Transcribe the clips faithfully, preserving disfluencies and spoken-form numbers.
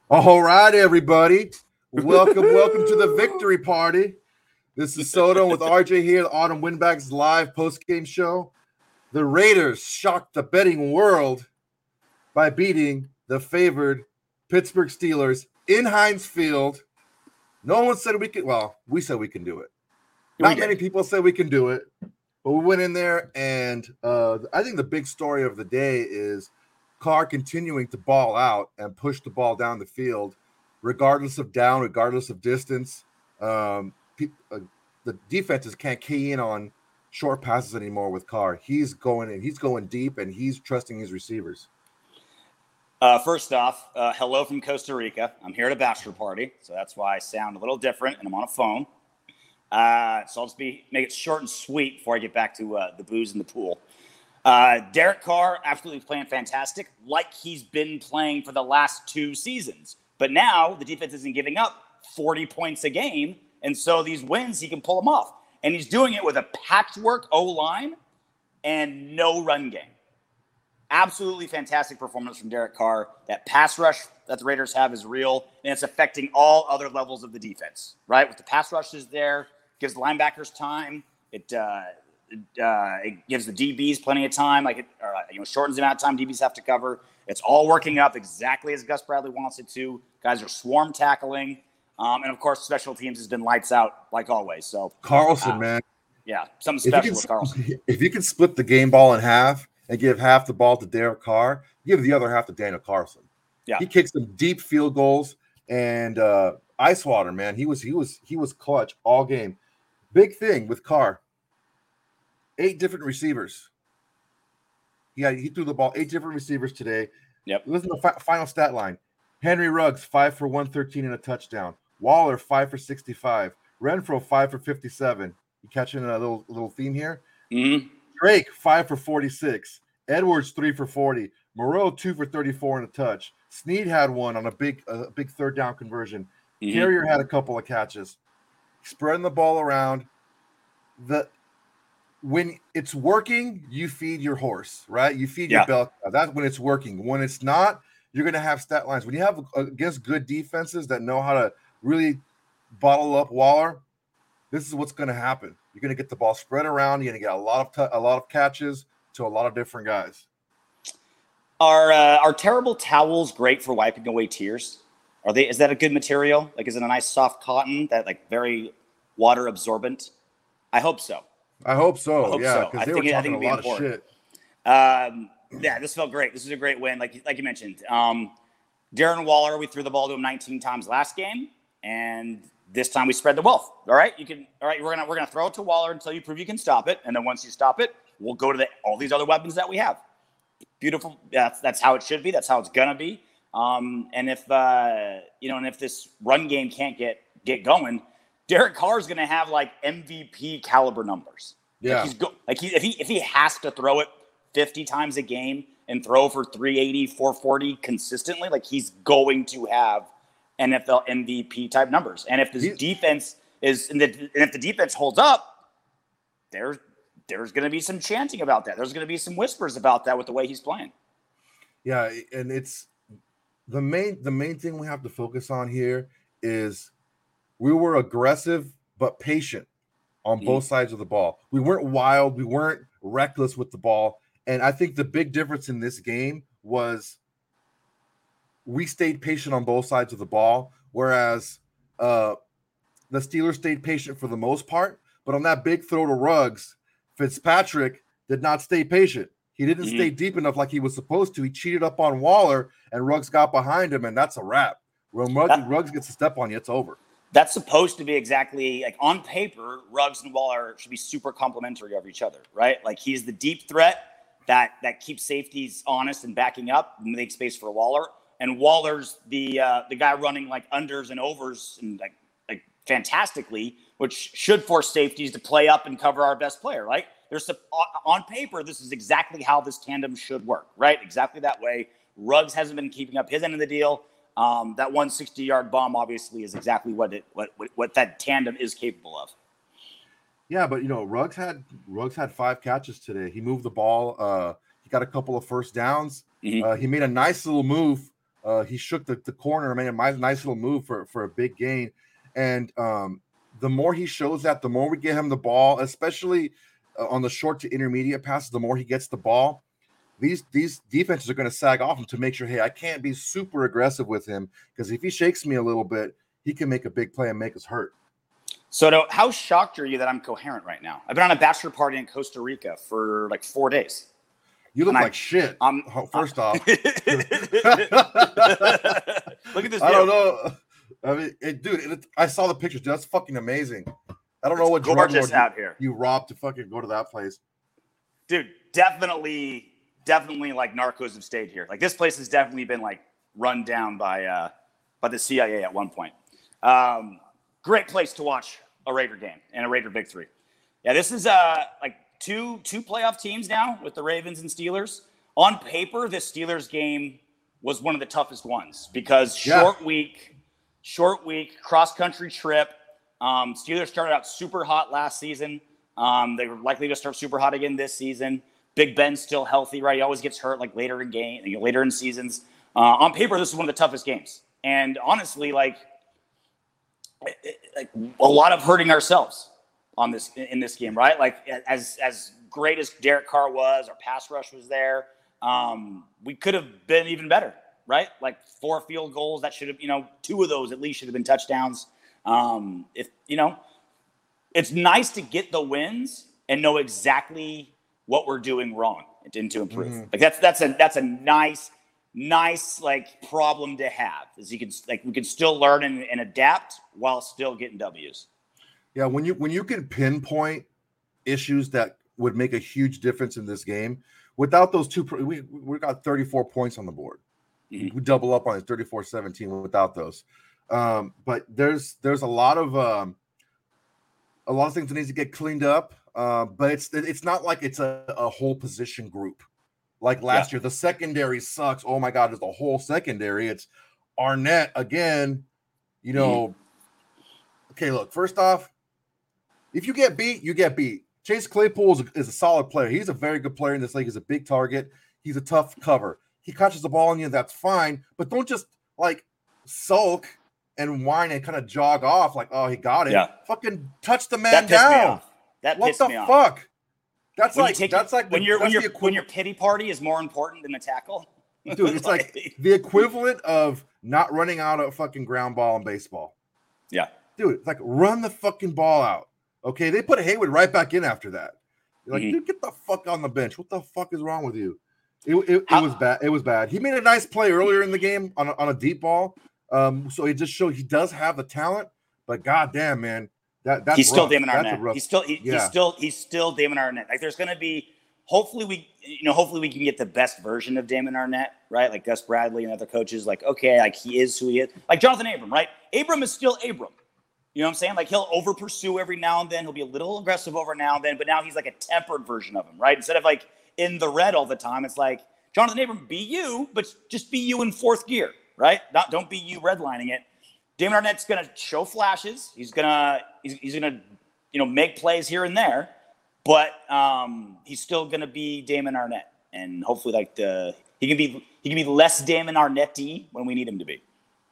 All right, everybody. Welcome, welcome to the victory party. This is Soto with R J here, the Autumn Windbags live post-game show. The Raiders shocked the betting world by beating the favored Pittsburgh Steelers in Heinz Field. No one said we could. Well, we said we can do it. Not many people said we can do it, but we went in there, and uh, I think the big story of the day is Carr continuing to ball out and push the ball down the field, regardless of down, regardless of distance. Um, pe- uh, the defenses can't key in on short passes anymore with Carr. He's going in, he's going deep, and he's trusting his receivers. Uh, first off, uh, hello from Costa Rica. I'm here at a bachelor party, so that's why I sound a little different, and I'm on a phone. Uh, so I'll just be make it short and sweet before I get back to uh, the booze in the pool. Uh, Derek Carr absolutely playing fantastic, like he's been playing for the last two seasons. But now the defense isn't giving up forty points a game, and so these wins, he can pull them off. And he's doing it with a patchwork O-line and no run game. Absolutely fantastic performance from Derek Carr. That pass rush that the Raiders have is real, and it's affecting all other levels of the defense, right? With the pass rushes there, gives the linebackers time. It uh, it, uh, it gives the D Bs plenty of time. Like it, or, you know, shortens the amount of time D Bs have to cover. It's all working up exactly as Gus Bradley wants it to. Guys are swarm tackling, um, and of course, special teams has been lights out like always. So Carlson, uh, man, yeah, something special can, with Carlson. If you can split the game ball in half and give half the ball to Derek Carr, give the other half to Daniel Carlson. Yeah, he kicked some deep field goals and uh, ice water, man. He was he was he was clutch all game. Big thing with Carr. Eight different receivers. Yeah, he threw the ball eight different receivers today. Yep. Listen to the fi- final stat line. Henry Ruggs, five for one thirteen and a touchdown. Waller, five for sixty-five. Renfro, five for fifty-seven. You catching a little little theme here? Mm-hmm. Drake, five for forty-six. Edwards, three for forty. Moreau, two for thirty-four and a touch. Snead had one on a big a big third down conversion. Mm-hmm. Carrier had a couple of catches. Spreading the ball around. The when it's working, you feed your horse, right? You feed yeah. your bell. That's when it's working. When it's not, you're going to have stat lines. When you have against good defenses that know how to really bottle up Waller, this is what's going to happen. You're going to get the ball spread around. You're going to get a lot of t- a lot of catches to a lot of different guys. Are uh, are terrible towels great for wiping away tears? Are they? Is that a good material? Like, is it a nice soft cotton that like very water absorbent? I hope so. I hope so. I hope yeah, so. because I they think were it, talking I think a lot of important. shit. Um, yeah, this felt great. This is a great win, like like you mentioned. Um, Darren Waller, we threw the ball to him nineteen times last game, and this time we spread the wealth. All right, you can. All right, we're gonna we're gonna throw it to Waller until you prove you can stop it, and then once you stop it, we'll go to the, all these other weapons that we have. Beautiful. That's that's how it should be. That's how it's gonna be. Um, and if uh, you know, and if this run game can't get get going, Derek Carr is gonna have like M V P caliber numbers. Yeah. Like he's go- like he if he if he has to throw it fifty times a game and throw for three eighty, four forty consistently, like he's going to have N F L M V P type numbers. And if this he's- defense is and, the, and if the defense holds up, there's there's going to be some chanting about that. There's going to be some whispers about that with the way he's playing. Yeah, and it's the main the main thing we have to focus on here is we were aggressive but patient on mm-hmm. both sides of the ball. We weren't wild, we weren't reckless with the ball. And I think the big difference in this game was we stayed patient on both sides of the ball, whereas uh, the Steelers stayed patient for the most part. But on that big throw to Ruggs, Fitzpatrick did not stay patient. He didn't mm-hmm. stay deep enough like he was supposed to. He cheated up on Waller, and Ruggs got behind him, and that's a wrap. When Ruggs, that, Ruggs gets a step on you, it's over. That's supposed to be exactly like on paper, Ruggs and Waller should be super complementary of each other, right? Like he's the deep threat that that keeps safeties honest and backing up and makes space for Waller. And Waller's the uh, the guy running like unders and overs and like like fantastically, which should force safeties to play up and cover our best player, right? There's some, on paper, this is exactly how this tandem should work, right? Exactly that way. Ruggs hasn't been keeping up his end of the deal. Um, that one sixty-yard bomb obviously is exactly what it what, what what that tandem is capable of. Yeah, but you know, Ruggs had Ruggs had five catches today. He moved the ball. Uh, he got a couple of first downs. Mm-hmm. Uh, he made a nice little move Uh, he shook the, the corner, man. My nice little move for, for a big gain. And um, the more he shows that, the more we get him the ball, especially uh, on the short to intermediate passes, the more he gets the ball. These these defenses are going to sag off him to make sure, hey, I can't be super aggressive with him because if he shakes me a little bit, he can make a big play and make us hurt. So, to, how shocked are you that I'm coherent right now? I've been on a bachelor party in Costa Rica for like four days. You look and like I, shit. I'm, First I'm, off, look at this. I don't know. I mean, it, dude, it, I saw the pictures. Dude, that's fucking amazing. I don't it's know what gorgeous out you, here. You robbed to fucking go to that place, dude. Definitely, definitely, like narcos have stayed here. Like this place has definitely been like run down by uh, by the C I A at one point. Um, great place to watch a Raider game and a Raider victory. Yeah, this is uh like. Two two playoff teams now with the Ravens and Steelers. On paper, this Steelers game was one of the toughest ones because short yeah. week, short week, cross-country trip. Um, Steelers started out super hot last season. Um, they were likely to start super hot again this season. Big Ben's still healthy, right? He always gets hurt like later in game, later in seasons. Uh, on paper, this is one of the toughest games. And honestly, like, like a lot of hurting ourselves on this in this game, right? Like as as great as Derek Carr was, our pass rush was there. Um, we could have been even better, right? Like four field goals that should have, you know, two of those at least should have been touchdowns. Um, if you know, it's nice to get the wins and know exactly what we're doing wrong and to improve. Mm-hmm. Like that's that's a that's a nice nice like problem to have. Is you can like we can still learn and, and adapt while still getting W's. Yeah, when you when you can pinpoint issues that would make a huge difference in this game, without those two, we we got thirty-four points on the board. Mm-hmm. We double up on it, thirty-four seventeen without those. Um, but there's there's a lot of um, a lot of things that needs to get cleaned up. Uh, but it's it's not like it's a, a whole position group like last yeah. year. The secondary sucks. Oh my God, it's the whole secondary. It's Arnett again. You know. Mm-hmm. Okay, look. First off. If you get beat, you get beat. Chase Claypool is a, is a solid player. He's a very good player in this league. He's a big target. He's a tough cover. He catches the ball on you, that's fine. But don't just, like, sulk and whine and kind of jog off like, oh, he got it. Yeah. Fucking touch the man that down. Me off. That what pissed the me off. fuck? That's when like take, that's like when the, your when your equi- when your pity party is more important than the tackle. Dude, it's like the equivalent of not running out a fucking ground ball in baseball. Yeah. Dude, it's like run the fucking ball out. Okay, they put Haywood right back in after that. You're like, mm-hmm. dude, get the fuck on the bench. What the fuck is wrong with you? It, it, it was bad. It was bad. He made a nice play earlier in the game on a, on a deep ball. Um, so it just showed he does have the talent. But goddamn, man, that that's he's rough. still Damon Arnett. Rough, he's still he, yeah. he's still he's still Damon Arnett. Like there's gonna be hopefully we you know hopefully we can get the best version of Damon Arnett, right? Like Gus Bradley and other coaches. Like okay, like he is who he is. Like Jonathan Abram, right? Abram is still Abram. You know what I'm saying? Like he'll over pursue every now and then. He'll be a little aggressive over now and then, but now he's like a tempered version of him, right? Instead of like in the red all the time, it's like Jonathan Abram, be you, but just be you in fourth gear, right? Not don't be you redlining it. Damon Arnett's gonna show flashes. He's gonna he's, he's gonna you know make plays here and there, but um, he's still gonna be Damon Arnett, and hopefully like the he can be he can be less Damon Arnett-y when we need him to be.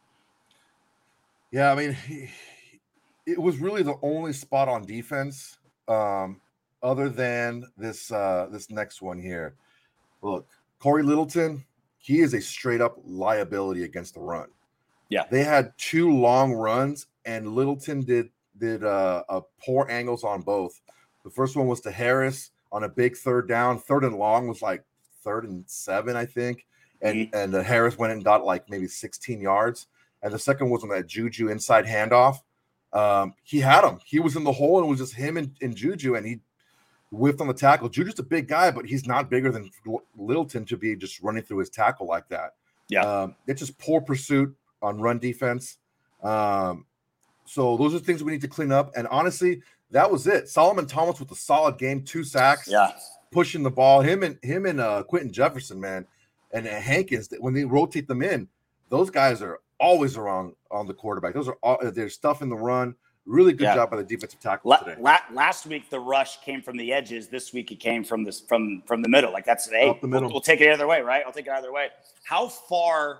Yeah, I mean. He... It was really the only spot on defense, um, other than this uh, this next one here. Look, Corey Littleton, he is a straight up liability against the run. Yeah, they had two long runs, and Littleton did did uh, a poor angles on both. The first one was to Harris on a big third down. Third and long was like third and seven, I think, and mm-hmm. and uh, Harris went and got like maybe sixteen yards. And the second was on that Juju inside handoff. Um, he had him. He was in the hole, and it was just him and, and Juju, and he whiffed on the tackle. Juju's a big guy, but he's not bigger than Littleton to be just running through his tackle like that. Yeah, um, it's just poor pursuit on run defense. Um, so those are things we need to clean up. And honestly, that was it. Solomon Thomas with a solid game, two sacks, yeah, pushing the ball. Him and him and uh, Quentin Jefferson, man, and uh, Hankins. When they rotate them in, those guys are always around on the quarterback. Those are all there's stuff in the run. Really good yeah. job by the defensive tackle la- today. La- last week the rush came from the edges. This week it came from this from from the middle. Like that's hey, Up the middle. We'll, we'll take it either way, right? I'll take it either way. How far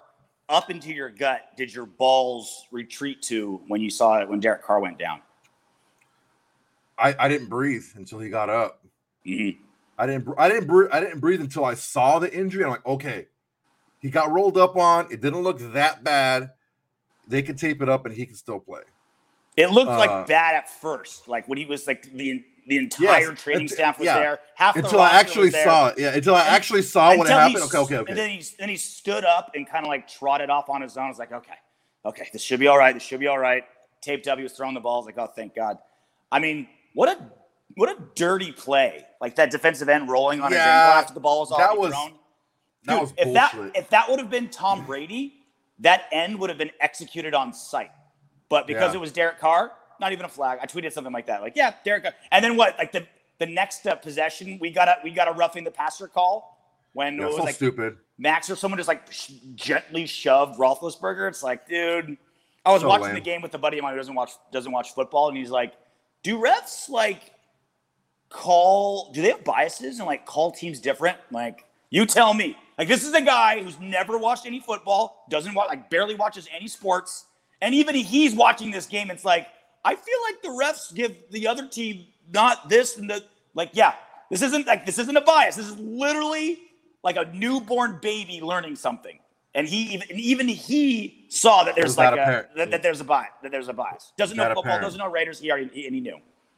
up into your gut did your balls retreat to when you saw it when Derek Carr went down? I, I didn't breathe until he got up. Mm-hmm. I didn't I didn't breathe I didn't breathe until I saw the injury. I'm like, okay, he got rolled up on. It didn't look that bad. They could tape it up and he can still play. It looked uh, like bad at first, like when he was like the the entire yes, training it, staff was yeah. there. Half until the I actually saw it. Yeah, until I and, actually saw what happened. He, okay, okay, okay. And then he then he stood up and kind of like trotted off on his own. I was like, okay, okay, this should be all right. This should be all right. Tape W was throwing the balls. Like, oh, thank God. I mean, what a what a dirty play! Like that defensive end rolling on yeah, his ankle after the ball was already that was, thrown. That Dude, was if bullshit. that if that would have been Tom Brady, that end would have been executed on sight. But because yeah. it was Derek Carr, not even a flag. I tweeted something like that. Like, yeah, Derek Carr. And then what? Like the the next uh, possession, we got a we got a roughing the passer call when yeah, it was so like stupid. Max or someone just like sh- gently shoved Roethlisberger. It's like, dude, I was so watching lame. the game with a buddy of mine who doesn't watch doesn't watch football, and he's like, do refs like call? Do they have biases and like call teams different? Like, you tell me. Like, this is a guy who's never watched any football, doesn't watch, like barely watches any sports, and even he's watching this game. It's like, I feel like the refs give the other team not this and the like. Yeah, this isn't like this isn't a bias. This is literally like a newborn baby learning something, and he even and even he saw that there's like a, that, that there's a bias. That there's a bias. Doesn't know football. Doesn't know Raiders. He already he, and he knew.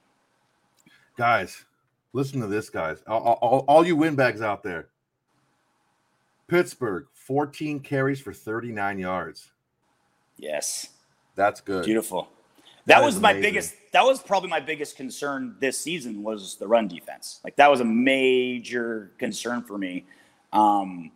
Guys, listen to this, guys. All, all, all you windbags out there. Pittsburgh, fourteen carries for thirty-nine yards. Yes. That's good. Beautiful. That, that was my amazing. biggest, that was probably my biggest concern this season was the run defense. Like that was a major concern for me. Um,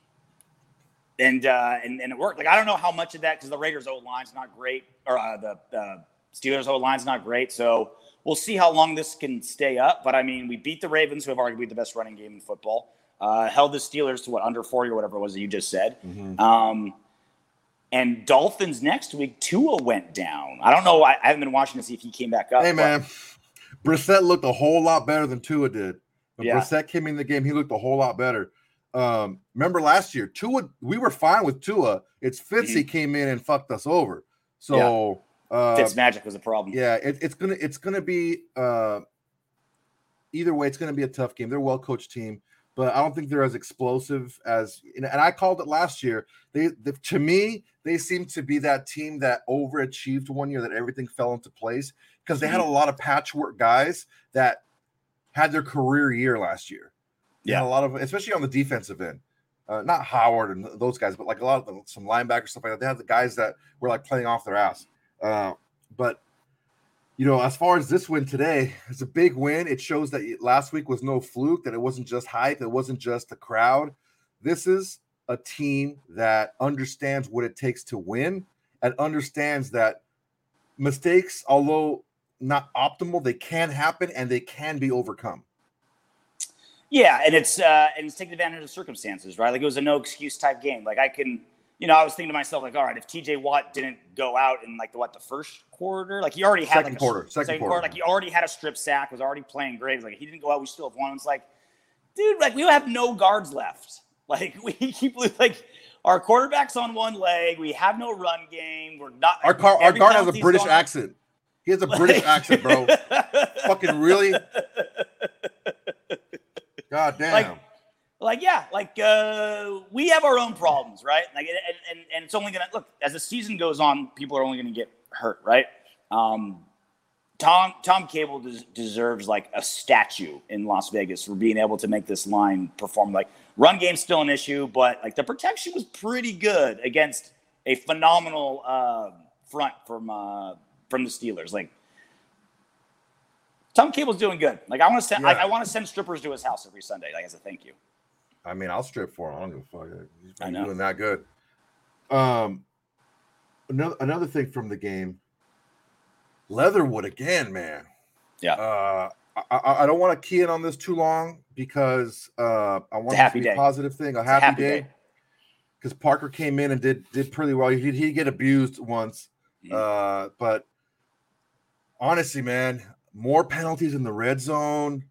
and, uh, and, and it worked. Like, I don't know how much of that, cause the Raiders O line's not great or uh, the uh, Steelers O line's not great. So we'll see how long this can stay up. But I mean, we beat the Ravens, who have arguably the best running game in football, uh, held the Steelers to what, under forty or whatever it was that you just said. Mm-hmm. Um, And Dolphins next week, Tua went down. I don't know. I, I haven't been watching to see if he came back up. Hey, man. Brissett looked a whole lot better than Tua did. When yeah. Brissett came in the game, he looked a whole lot better. Um, remember last year, Tua, we were fine with Tua. It's Fitzy mm-hmm. came in and fucked us over. So yeah. uh, Fitz magic was a problem. Yeah, it, it's gonna it's gonna be uh, either way. It's gonna be a tough game. They're a well-coached team. But I don't think they're as explosive as, and I called it last year. They, they, to me, they seem to be that team that overachieved one year, that everything fell into place because they had a lot of patchwork guys that had their career year last year. They yeah, a lot of, especially on the defensive end, uh, not Howard and those guys, but like a lot of them, some linebackers stuff like that. They had the guys that were like playing off their ass. Uh, but you know, as far as this win today, it's a big win. It shows that last week was no fluke, that it wasn't just hype. It wasn't just the crowd. This is a team that understands what it takes to win and understands that mistakes, although not optimal, they can happen and they can be overcome. Yeah, and it's uh, and it's taking advantage of circumstances, right? Like it was a no excuse type game. Like I can, you know, I was thinking to myself, like, all right, if T J Watt didn't go out in like the what the first quarter, like he already had second like a quarter, second, second quarter. quarter, like he already had a strip sack, was already playing great. Like he didn't go out, we still have one. It's like, dude, like we have no guards left. Like we keep like our quarterback's on one leg. We have no run game. We're not. Our car, our guard has a British accent. He has a British accent, bro. Fucking really? God damn. Like, like yeah, like uh, we have our own problems, right? Like, and, and and it's only gonna look as the season goes on. People are only gonna get hurt, right? Um, Tom Tom Cable des- deserves like a statue in Las Vegas for being able to make this line perform. Like, run game's still an issue, but like the protection was pretty good against a phenomenal uh, front from uh, from the Steelers. Like, Tom Cable's doing good. Like, I want to send, yeah. I, I want to send strippers to his house every Sunday, like as a thank you. I mean, I'll strip for him. I don't give a fuck. He's I know. doing that good. Um, another another thing from the game, Leatherwood again, man. Yeah. Uh, I, I don't want to key in on this too long because uh, I want it to be a positive thing, a happy, a happy day. Because Parker came in and did did pretty well. He he get abused once, mm-hmm. uh, but honestly, man, more penalties in the red zone.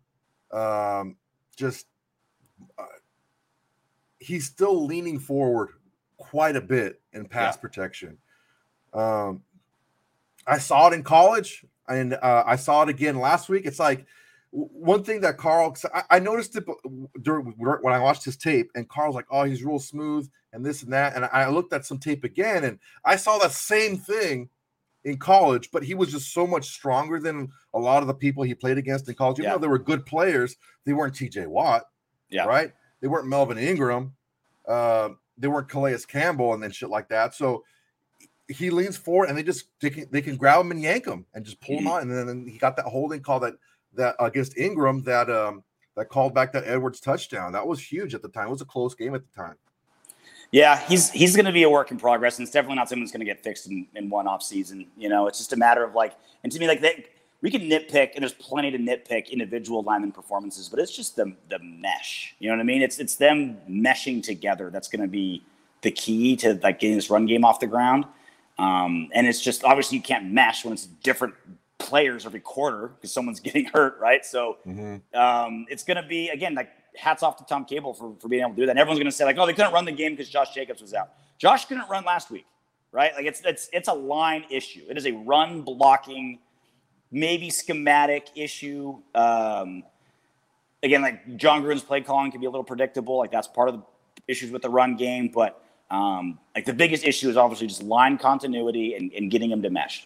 Um, just uh, he's still leaning forward quite a bit in pass yeah. protection. Um, I saw it in college, and uh, I saw it again last week. It's like one thing that Carl, I, I noticed it during when I watched his tape, and Carl's like, "Oh, he's real smooth and this and that." And I looked at some tape again, and I saw that same thing in college, but he was just so much stronger than a lot of the people he played against in college. Even yeah. though they were good players, they weren't T J Watt, yeah. right? They weren't Melvin Ingram, uh, they weren't Calais Campbell, and then shit like that. So he leans forward, and they just they can, they can grab him and yank him and just pull mm-hmm. him out. And then and he got that holding call that that against Ingram that um that called back that Edwards touchdown. That was huge at the time. It was a close game at the time. Yeah, he's he's going to be a work in progress, and it's definitely not something that's going to get fixed in, in one off season. You know, it's just a matter of like, and to me, like they, we can nitpick, and there's plenty to nitpick individual lineman performances, but it's just the the mesh. You know what I mean? It's it's them meshing together that's going to be the key to like getting this run game off the ground. Um, and it's just obviously you can't mesh when it's different players every quarter because someone's getting hurt, right? So mm-hmm. um, it's going to be again like. Hats off to Tom Cable for, for being able to do that. And everyone's going to say like, oh, they couldn't run the game because Josh Jacobs was out. Josh couldn't run last week, right? Like it's it's it's a line issue. It is a run blocking, maybe schematic issue. Um, again, like John Gruden's play calling can be a little predictable. Like that's part of the issues with the run game. But um, like the biggest issue is obviously just line continuity and, and getting them to mesh.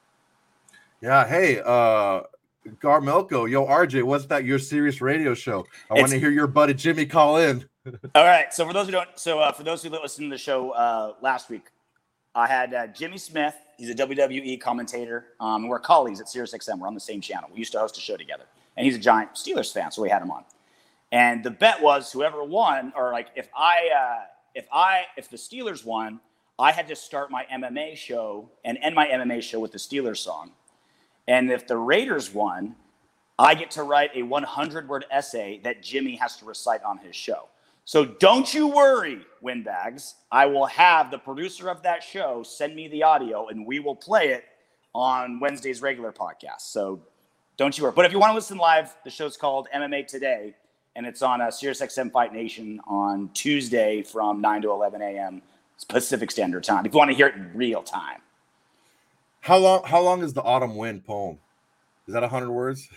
Yeah. Hey, uh, Garmelko, yo, R J, what's that? Your Sirius radio show? I want to hear your buddy Jimmy call in. All right. So for those who don't, so uh, for those who listened to the show uh, last week, I had uh, Jimmy Smith. He's a W W E commentator. Um, we're colleagues at Sirius X M. We're on the same channel. We used to host a show together, and he's a giant Steelers fan, so we had him on. And the bet was whoever won, or like if I, uh, if I, if the Steelers won, I had to start my M M A show and end my M M A show with the Steelers song. And if the Raiders won, I get to write a hundred word essay that Jimmy has to recite on his show. So don't you worry, Windbags. I will have the producer of that show send me the audio, and we will play it on Wednesday's regular podcast. So don't you worry. But if you want to listen live, the show's called M M A Today, and it's on uh, Sirius X M Fight Nation on Tuesday from nine to eleven a.m. Pacific Standard Time, if you want to hear it in real time. How long? How long is the Autumn Wind poem? Is that a hundred words?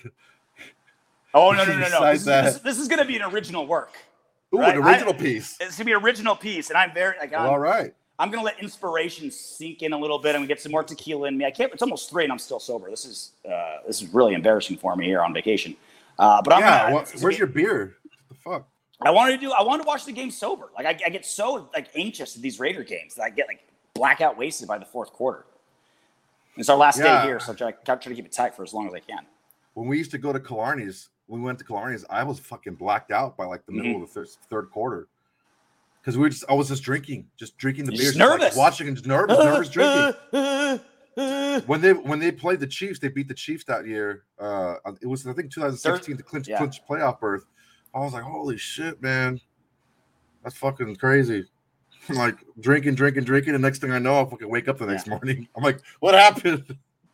Oh no no no no! This is, this, this is going to be an original work. Ooh, right? An original I, piece. It's going to be an original piece, and I'm very like. I'm, well, all right. I'm going to let inspiration sink in a little bit. I'm going to get some more tequila in me. I can't. It's almost three, and I'm still sober. This is uh, this is really embarrassing for me here on vacation. Uh, but I'm yeah. Gonna, well, where's be, your beer? What the fuck? I wanted to do. I wanted to watch the game sober. Like I, I get so like anxious at these Raider games that I get like blackout wasted by the fourth quarter. It's our last yeah. day here, so I try, try to keep it tight for as long as I can. When we used to go to Killarney's, when we went to Killarney's, I was fucking blacked out by like the mm-hmm. middle of the third, third quarter. Because we were just, I was just drinking, just drinking the beer, nervous, like watching and just nervous, nervous drinking. when they when they played the Chiefs, they beat the Chiefs that year. Uh, it was I think twenty sixteen to clinch yeah. clinch playoff berth. I was like, holy shit, man, that's fucking crazy. I'm like drinking, drinking, drinking, and next thing I know, I'll fucking wake up the next yeah. morning. I'm like, what happened?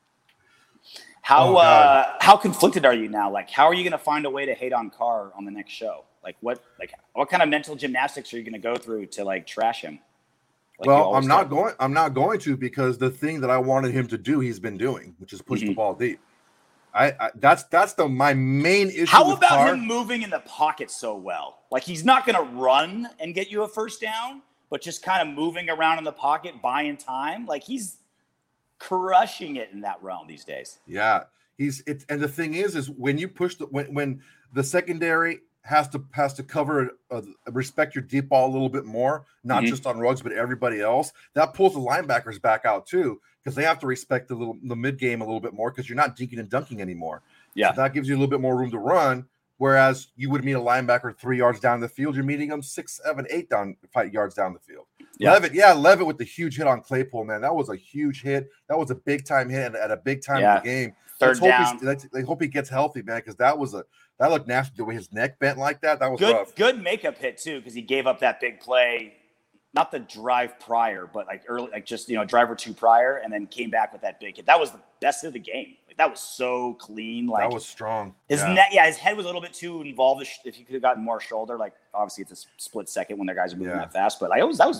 How oh, uh, how conflicted are you now? Like, how are you going to find a way to hate on Carr on the next show? Like, what like what kind of mental gymnastics are you going to go through to like trash him? Like well, I'm not do? going. I'm not going to because the thing that I wanted him to do, he's been doing, which is push mm-hmm. the ball deep. I, I that's that's the my main issue. How with about Carr. him moving in the pocket so well? Like, he's not going to run and get you a first down, but just kind of moving around in the pocket, buying time. Like, he's crushing it in that realm these days. Yeah, he's it. And the thing is, is when you push the when when the secondary has to has to cover uh, respect your deep ball a little bit more, not mm-hmm. just on Ruggs but everybody else. That pulls the linebackers back out too because they have to respect the little the mid game a little bit more because you're not dinking and dunking anymore. Yeah, so that gives you a little bit more room to run. Whereas you would meet a linebacker three yards down the field, you're meeting them six, seven, eight down five yards down the field. Yeah. Levitt, yeah, Levitt with the huge hit on Claypool, man. That was a huge hit. That was a big time hit at a big time yeah. of the game. Third let's down. Hope let's hope he gets healthy, man, because that was a that looked nasty. The way his neck bent like that, that was good. Rough. Good makeup hit too, because he gave up that big play, not the drive prior, but like early, like just you know drive or two prior, and then came back with that big hit. That was the best of the game. Like, that was so clean. Like that was strong. His yeah. neck, yeah, his head was a little bit too involved. If he could have gotten more shoulder, like obviously it's a split second when their guys are moving yeah. that fast, but like it was that was a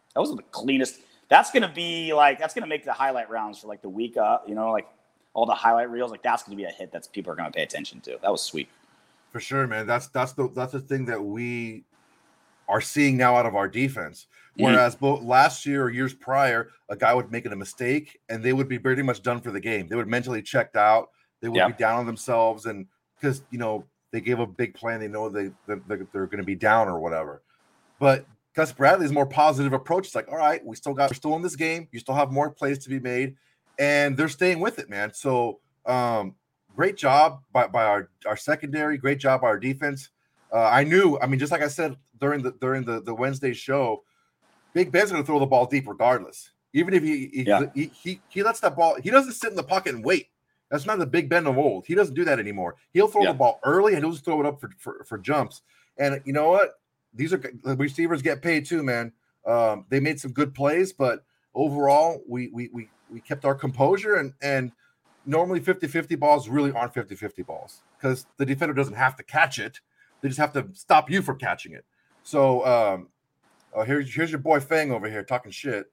That was the cleanest. That's going to be like, that's going to make the highlight rounds for like the week up, you know, like all the highlight reels. Like that's going to be a hit that people are going to pay attention to. That was sweet. For sure, man. That's, that's the, that's the thing that we are seeing now out of our defense. Whereas mm-hmm. both last year or years prior, a guy would make a mistake and they would be pretty much done for the game. They would mentally checked out. They would yep. be down on themselves. And because, you know, they gave a big plan, they know they, they're, they're going to be down or whatever. But Gus Bradley's more positive approach. It's like, all right, we still got, we're still in this game. You still have more plays to be made, and they're staying with it, man. So, um, great job by, by our, our secondary. Great job by our defense. Uh, I knew, I mean, just like I said during the during the, the Wednesday show, Big Ben's going to throw the ball deep regardless. Even if he he, yeah. he he he lets that ball, he doesn't sit in the pocket and wait. That's not the Big Ben of old. He doesn't do that anymore. He'll throw yeah. the ball early and he'll just throw it up for, for, for jumps. And you know what? These are the receivers get paid too, man. Um, they made some good plays, but overall, we we we we kept our composure. And and normally fifty-fifty balls really aren't fifty-fifty balls because the defender doesn't have to catch it. They just have to stop you from catching it. So um, uh, here's here's your boy Fang over here talking shit.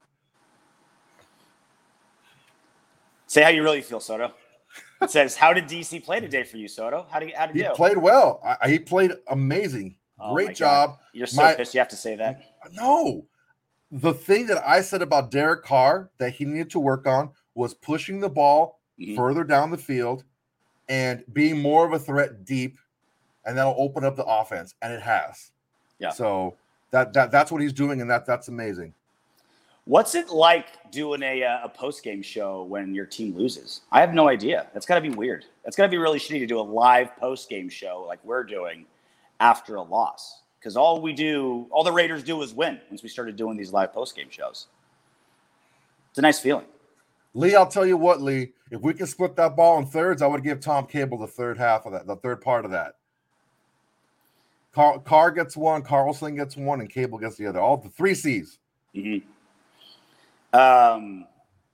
Say how you really feel, Soto. It says, "How did D C play today for you, Soto? How did how did he you?" He played well. I, he played amazing. Oh Great job. God. You're so my, pissed you have to say that. No. The thing that I said about Derek Carr that he needed to work on was pushing the ball mm-hmm. further down the field and being more of a threat deep, and that'll open up the offense, and it has. Yeah. So that that that's what he's doing, and that that's amazing. What's it like doing a a post-game show when your team loses? I have no idea. That's got to be weird. That's got to be really shitty to do a live post-game show like we're doing after a loss, because all we do, all the Raiders do is win once we started doing these live post-game shows. It's a nice feeling. Lee, I'll tell you what, Lee, if we can split that ball in thirds, I would give Tom Cable the third half of that, the third part of that. Carr, Carr gets one, Carlson gets one, and Cable gets the other. All the three C's. Mm-hmm. Um,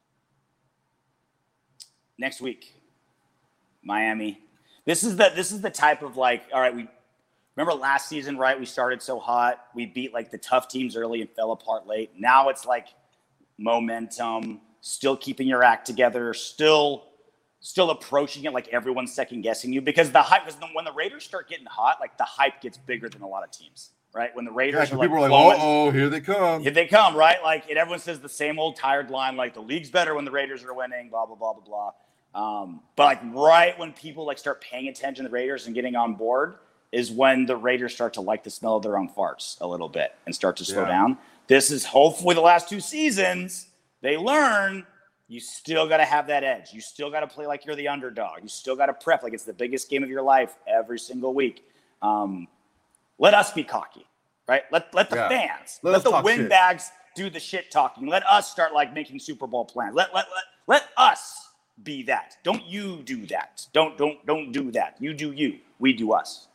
next week, Miami. This is the this is the type of like, all right, we remember last season, right? We started so hot. We beat like the tough teams early and fell apart late. Now it's like momentum, still keeping your act together, still still approaching it like everyone's second guessing you, because the hype is when the Raiders start getting hot, like the hype gets bigger than a lot of teams, right? When the Raiders yeah, are like, people are like, oh, here they come. Here they come, right? Like, and everyone says the same old tired line, like the league's better when the Raiders are winning, blah, blah, blah, blah, blah. Um, but like right when people like start paying attention to the Raiders and getting on board is when the Raiders start to like the smell of their own farts a little bit and start to slow yeah. down. This is hopefully the last two seasons. They learn you still got to have that edge. You still got to play like you're the underdog. You still got to prep like it's the biggest game of your life every single week. Um, let us be cocky, right? Let let the yeah. fans, let, let the windbags do the shit talking. Let us start like making Super Bowl plans. Let let let let us be that. Don't you do that. Don't don't don't do that. You do you. We do us.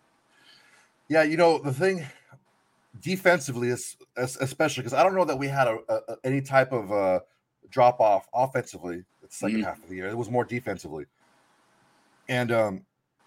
Yeah, you know, the thing defensively is especially because I don't know that we had a, a any type of uh, drop off offensively the second mm-hmm. half of the year. It was more defensively. And um,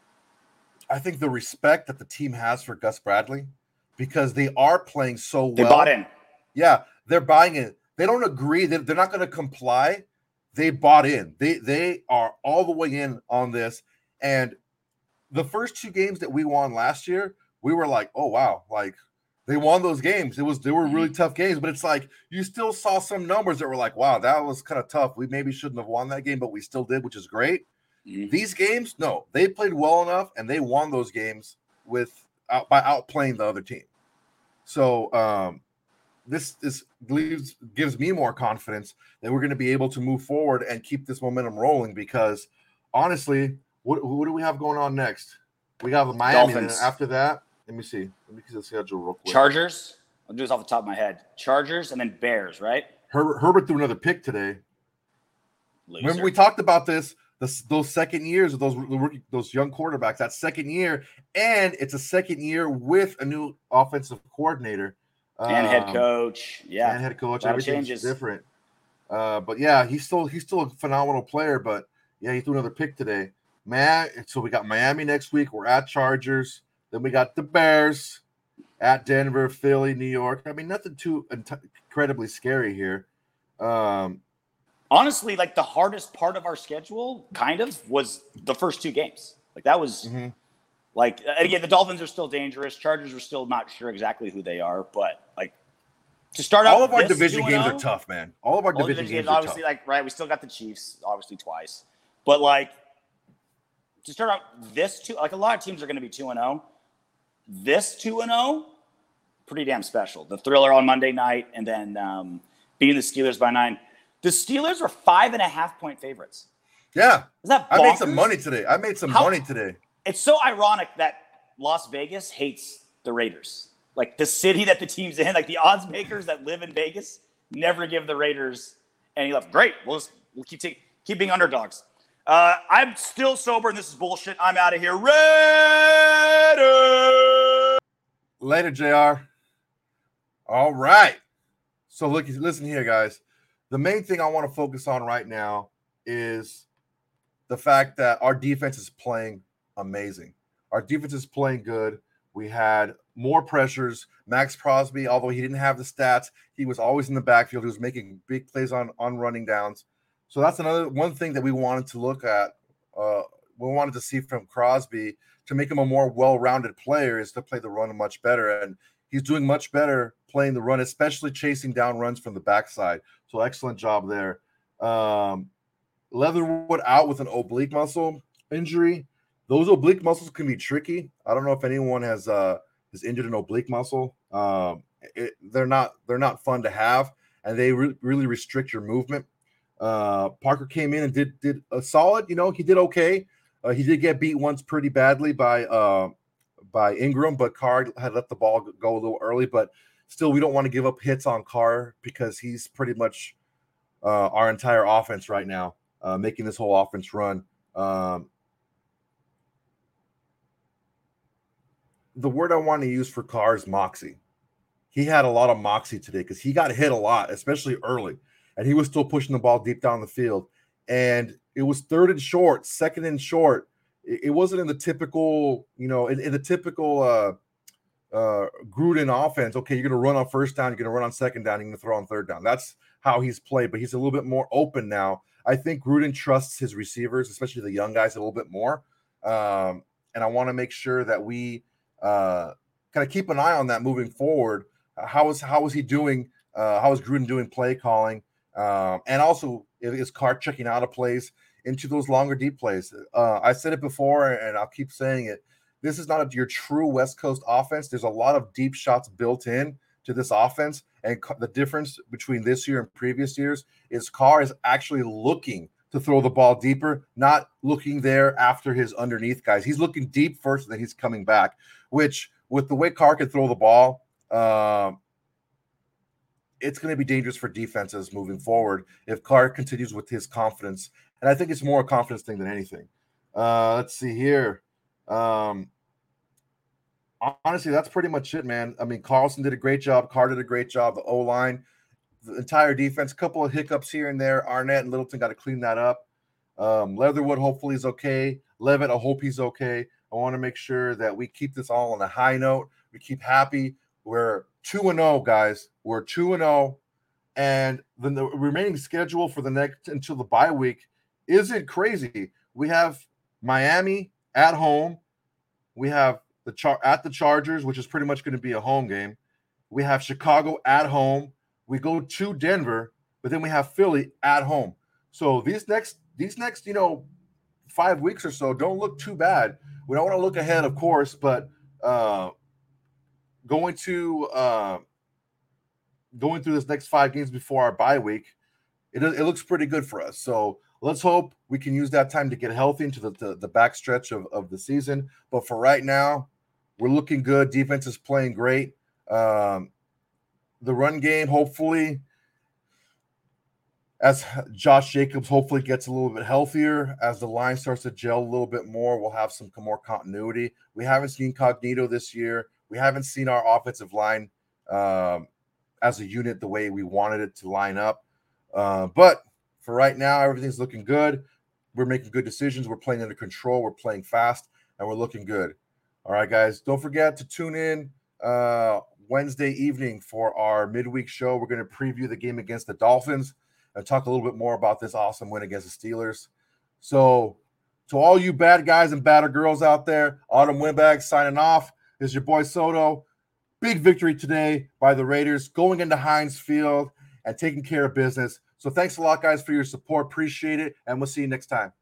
I think the respect that the team has for Gus Bradley, because they are playing so well. They bought in. Yeah, they're buying it. They don't agree. They're, they're not going to comply. They bought in. They they are all the way in on this. And the first two games that we won last year, we were like, oh, wow, like they won those games. It was they were really tough games, but it's like you still saw some numbers that were like, wow, that was kind of tough. We maybe shouldn't have won that game, but we still did, which is great. Mm-hmm. These games, no, they played well enough and they won those games with out, by outplaying the other team. So um, this this leaves, gives me more confidence that we're going to be able to move forward and keep this momentum rolling. Because honestly, what, what do we have going on next? We got Miami. And after that, let me see. Let me see the schedule real quick. Chargers. I'll do this off the top of my head. Chargers and then Bears, right? Herbert, Herbert threw another pick today. Loser. Remember we talked about this. The, those second years of those those young quarterbacks, that second year, and it's a second year with a new offensive coordinator and um, head coach. Yeah, and head coach. Everything's changes. different. Uh, but yeah, he's still he's still a phenomenal player. But yeah, he threw another pick today. Man, so we got Miami next week. We're at Chargers. Then we got the Bears. at Denver, Philly, New York. I mean, nothing too incredibly scary here. Um, Honestly, like the hardest part of our schedule, kind of, was the first two games. Like that was mm-hmm. like again, the Dolphins are still dangerous. Chargers are still not sure exactly who they are, but like to start out, all of our division games are tough, man. All of our all division, division games, games are obviously tough. Like right, we still got the Chiefs, obviously twice, but like to start out this two, like a lot of teams are going to be two and zero. This two and zero, pretty damn special. The thriller on Monday night, and then um, beating the Steelers by nine. The Steelers are five and a half point favorites. Yeah. Is that bonkers? I made some money today. I made some How, money today. It's so ironic that Las Vegas hates the Raiders. Like the city that the team's in, like the odds makers that live in Vegas never give the Raiders any love. Great. We'll, just, we'll keep, take, keep being underdogs. Uh, I'm still sober, and this is bullshit. I'm out of here. Raiders! Later, J R. All right. So look, listen here, guys. The main thing I want to focus on right now is the fact that our defense is playing amazing. Our defense is playing good. We had more pressures. Max Crosby, although he didn't have the stats, he was always in the backfield. He was making big plays on, on running downs. So that's another one thing that we wanted to look at. Uh, we wanted to see from Crosby to make him a more well-rounded player is to play the run much better. And he's doing much better playing the run, especially chasing down runs from the backside. So excellent job there. Um, Leatherwood out with an oblique muscle injury. Those oblique muscles can be tricky. I don't know if anyone has uh, has injured an oblique muscle. Um, it, they're not they're not fun to have, and they re- really restrict your movement. Uh, Parker came in and did did a solid. You know, he did okay. Uh, he did get beat once pretty badly by uh, by Ingram, but Carr had let the ball go a little early. But still, we don't want to give up hits on Carr because he's pretty much uh, our entire offense right now, uh, making this whole offense run. Um, the word I want to use for Carr is moxie. He had a lot of moxie today because he got hit a lot, especially early, and he was still pushing the ball deep down the field. And it was third and short, second and short. It, it wasn't in the typical, you know, in, in the typical uh, uh, Gruden offense. Okay, you're going to run on first down, you're going to run on second down, you're going to throw on third down. That's how he's played, but he's a little bit more open now. I think Gruden trusts his receivers, especially the young guys, a little bit more. Um, and I want to make sure that we uh, kind of keep an eye on that moving forward. Uh, how is how is he doing? Uh, how is Gruden doing play calling? Um, and also, is Carr checking out of plays into those longer deep plays? Uh, I said it before, and I'll keep saying it. This is not a, your true West Coast offense. There's a lot of deep shots built in to this offense, and the difference between this year and previous years is Carr is actually looking to throw the ball deeper, not looking there after his underneath guys. He's looking deep first, and then he's coming back, which with the way Carr can throw the ball, uh, it's going to be dangerous for defenses moving forward if Carr continues with his confidence. And I think it's more a confidence thing than anything. Uh, let's see here. Um, honestly, that's pretty much it, man. I mean, Carlson did a great job. Carr did a great job. The O-line, the entire defense, a couple of hiccups here and there. Arnett and Littleton got to clean that up. Um, Leatherwood hopefully is okay. Levitt, I hope he's okay. I want to make sure that we keep this all on a high note. We keep happy. We're two and oh, guys. We're two and oh. And then the remaining schedule for the next until the bye week isn't crazy. We have Miami at home. We have the char- at the Chargers, which is pretty much going to be a home game. We have Chicago at home. We go to Denver, but then we have Philly at home. So these next these next, you know, five weeks or so don't look too bad. We don't want to look ahead, of course, but uh, going to uh, going through this next five games before our bye week, it it looks pretty good for us. So let's hope we can use that time to get healthy into the the, the back stretch of, of the season. But for right now, we're looking good. Defense is playing great. Um, the run game, hopefully, as Josh Jacobs hopefully gets a little bit healthier, as the line starts to gel a little bit more, we'll have some more continuity. We haven't seen Cognito this year. We haven't seen our offensive line um, as a unit the way we wanted it to line up. Uh, but for right now, everything's looking good. We're making good decisions. We're playing under control. We're playing fast, and we're looking good. All right, guys, don't forget to tune in uh, Wednesday evening for our midweek show. We're going to preview the game against the Dolphins and talk a little bit more about this awesome win against the Steelers. So, to all you bad guys and batter girls out there, Autumn Windbag signing off. This is your boy Soto. Big victory today by the Raiders, going into Heinz Field and taking care of business. So thanks a lot, guys, for your support. Appreciate it, and we'll see you next time.